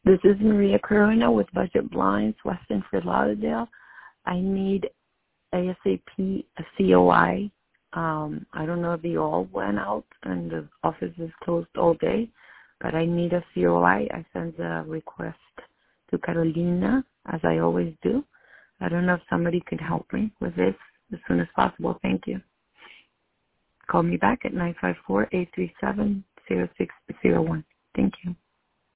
This is Maria Corona with Budget Blinds, Western Fort Lauderdale. I need ASAP a COI. I don't know if they all went out and the office is closed all day, but I need a COI. I sent a request to Carolina, as I always do. I don't know if somebody could help me with this as soon as possible. Thank you. Call me back at 954-837-0601. Thank you.